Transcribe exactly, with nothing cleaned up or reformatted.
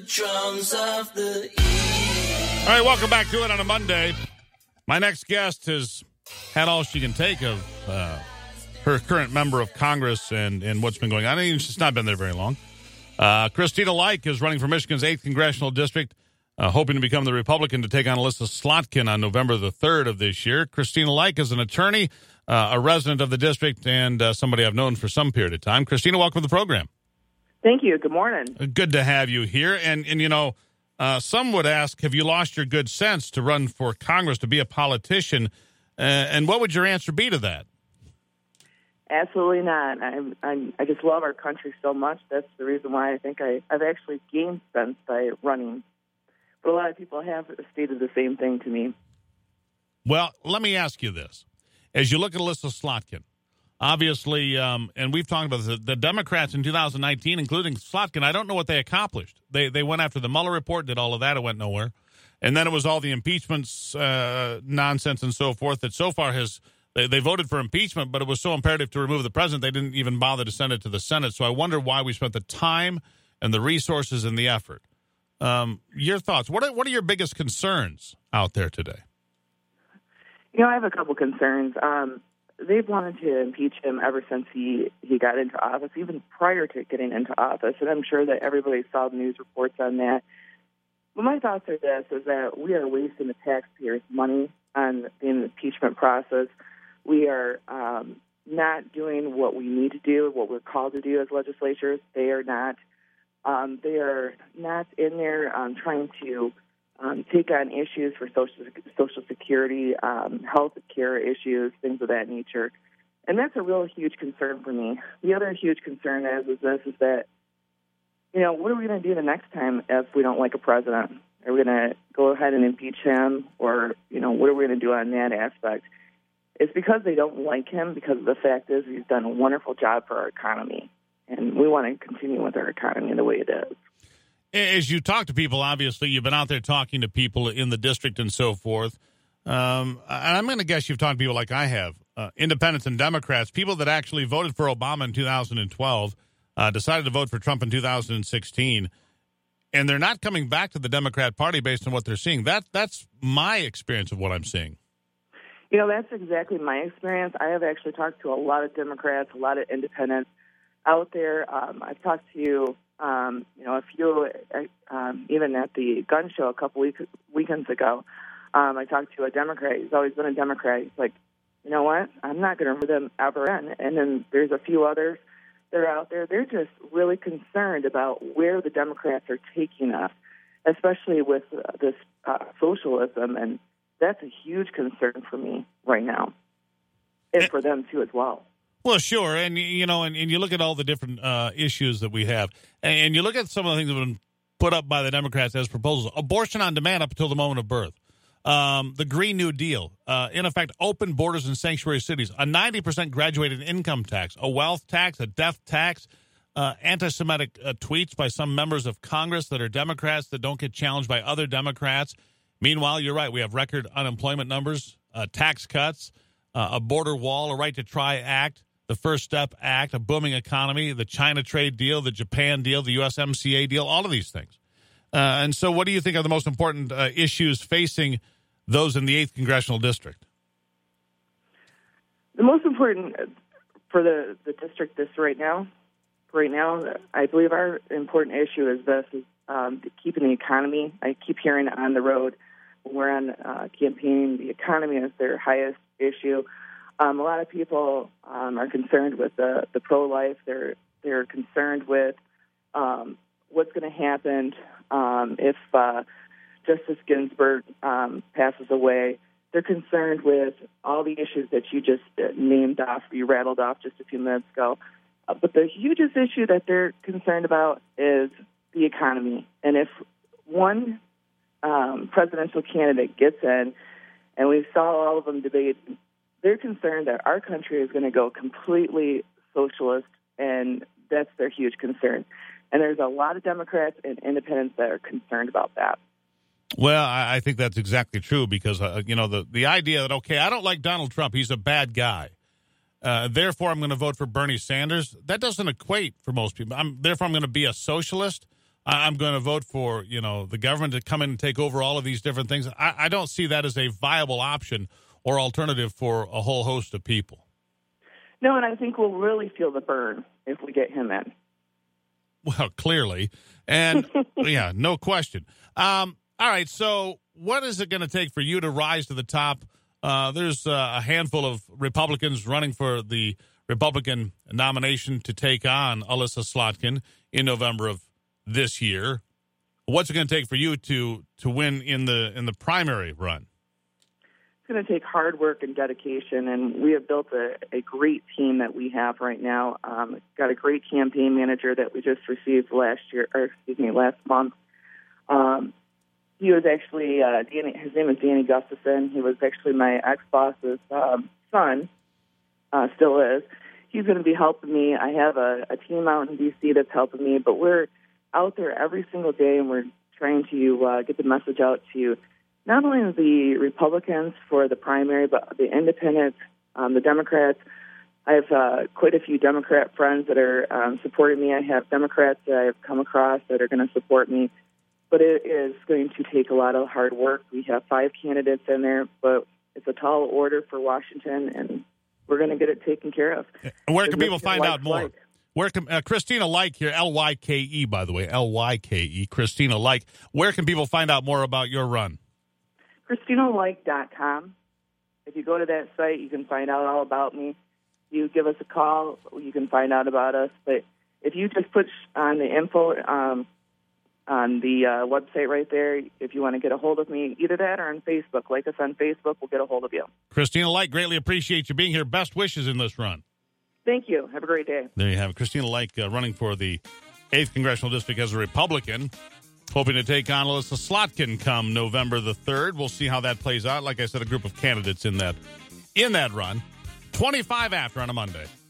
drums of the east. All right, welcome back to it on a Monday. My next guest has had all she can take of uh, her current member of Congress and, and what's been going on. I mean, she's not been there very long. Uh, Christina Like is running for Michigan's eighth Congressional District, uh, hoping to become the Republican to take on Alyssa Slotkin on November the third of this year. Christina Like is an attorney, uh, a resident of the district, and uh, somebody I've known for some period of time. Christina, welcome to the program. Thank you. Good morning. Good to have you here. And, and you know, uh, some would ask, have you lost your good sense to run for Congress, to be a politician? Uh, and what would your answer be to that? Absolutely not. I'm, I'm, I just love our country so much. That's the reason why I think I, I've actually gained sense by running. But a lot of people have stated the same thing to me. Well, let me ask you this. As you look at Alyssa Slotkin, obviously, um, and we've talked about this, the Democrats in two thousand nineteen, including Slotkin, I don't know what they accomplished. They they went after the Mueller report, did all of that. It went nowhere. And then it was all the impeachments, uh, nonsense and so forth that so far has they, they voted for impeachment, but it was so imperative to remove the president, they didn't even bother to send it to the Senate. So I wonder why we spent the time and the resources and the effort. Um, your thoughts. What are, what are your biggest concerns out there today? You know, I have a couple concerns. Um, they've wanted to impeach him ever since he, he got into office, even prior to getting into office, and I'm sure that everybody saw the news reports on that. But my thoughts are this, is that we are wasting the taxpayers' money on the impeachment process. We are um, not doing what we need to do, what we're called to do as legislatures. They are not. Um, they are not in there um, trying to um, take on issues for social social security, um, health care issues, things of that nature. And that's a real huge concern for me. The other huge concern is, is this, is that, you know, what are we going to do the next time if we don't like a president? Are we going to go ahead and impeach him? Or, you know, what are we going to do on that aspect? It's because they don't like him, because the fact is he's done a wonderful job for our economy. And we want to continue with our economy the way it is. As you talk to people, obviously, you've been out there talking to people in the district and so forth. Um, and I'm going to guess you've talked to people like I have, uh, independents and Democrats, people that actually voted for Obama in two thousand twelve, uh, decided to vote for Trump in two thousand sixteen, and they're not coming back to the Democrat Party based on what they're seeing. That That's my experience of what I'm seeing. You know, that's exactly my experience. I have actually talked to a lot of Democrats, a lot of independents out there. Um, I've talked to, um, you know, a few, um, even at the gun show a couple week, weekends ago. Um, I talked to a Democrat. He's always been a Democrat. He's like, you know what? I'm not going to vote them ever in. And then there's a few others that are out there. They're just really concerned about where the Democrats are taking us, especially with uh, this uh, socialism. And that's a huge concern for me right now, and for them too as well. Well, sure, and you know, and, and you look at all the different uh, issues that we have, and you look at some of the things that have been put up by the Democrats as proposals: abortion on demand up until the moment of birth, um, the Green New Deal, uh, in effect, open borders in sanctuary cities, a ninety percent graduated income tax, a wealth tax, a death tax, uh, anti-Semitic uh, tweets by some members of Congress that are Democrats that don't get challenged by other Democrats. Meanwhile, you're right, we have record unemployment numbers, uh, tax cuts, uh, a border wall, a Right to Try Act, the First Step Act, a booming economy, the China trade deal, the Japan deal, the U S M C A deal, all of these things. Uh, and so what do you think are the most important uh, issues facing those in the eighth Congressional District? The most important for the, the district this right now, right now, I believe our important issue is this, is um, keeping the economy. I keep hearing on the road when we're on uh, campaigning, the economy is their highest issue. Um, a lot of people um, are concerned with the, the pro-life. They're they're concerned with um, what's going to happen um, if uh, Justice Ginsburg um, passes away. They're concerned with all the issues that you just uh, named off, you rattled off just a few minutes ago. Uh, but the hugest issue that they're concerned about is the economy. And if one um, presidential candidate gets in, and we saw all of them debate, they're concerned that our country is going to go completely socialist, and that's their huge concern. And there's a lot of Democrats and independents that are concerned about that. Well, I think that's exactly true because, uh, you know, the, the idea that, okay, I don't like Donald Trump. He's a bad guy. Uh, therefore, I'm going to vote for Bernie Sanders. That doesn't equate for most people. I'm, therefore, I'm going to be a socialist. I'm going to vote for, you know, the government to come in and take over all of these different things. I, I don't see that as a viable option or alternative for a whole host of people. No, and I think we'll really feel the burn if we get him in. Well, clearly. And, yeah, no question. Um, all right, so what is it going to take for you to rise to the top? Uh, there's uh, a handful of Republicans running for the Republican nomination to take on Alyssa Slotkin in November of this year. What's it going to take for you to to win in the in the primary run? It's going to take hard work and dedication, and we have built a, a great team that we have right now. Um, got a great campaign manager that we just received last year, or excuse me, last month. Um, he was actually uh, Danny, his name is Danny Gustafson. He was actually my ex-boss's um, son, uh, still is. He's going to be helping me. I have a, a team out in D C that's helping me, but we're out there every single day, and we're trying to uh, get the message out to not only the Republicans for the primary, but the independents, um, the Democrats. I have uh, quite a few Democrat friends that are um, supporting me. I have Democrats that I've come across that are going to support me, but it is going to take a lot of hard work. We have five candidates in there, but it's a tall order for Washington, and we're going to get it taken care of. And where can people find out more? Like. Where can uh, Christina Like here, L Y K E, by the way, L Y K E, Christina Like. Where can people find out more about your run? Christina Like dot com. If you go to that site, you can find out all about me. You give us a call, you can find out about us. But if you just put on the info um, on the uh, website right there, if you want to get a hold of me, either that or on Facebook. Like us on Facebook, we'll get a hold of you. Christina Like, greatly appreciate you being here. Best wishes in this run. Thank you. Have a great day. There you have it. Christina Like uh, running for the eighth Congressional District as a Republican, hoping to take on Alyssa Slotkin come November the third. We'll see how that plays out. Like I said, a group of candidates in that in that run. twenty-five after on a Monday.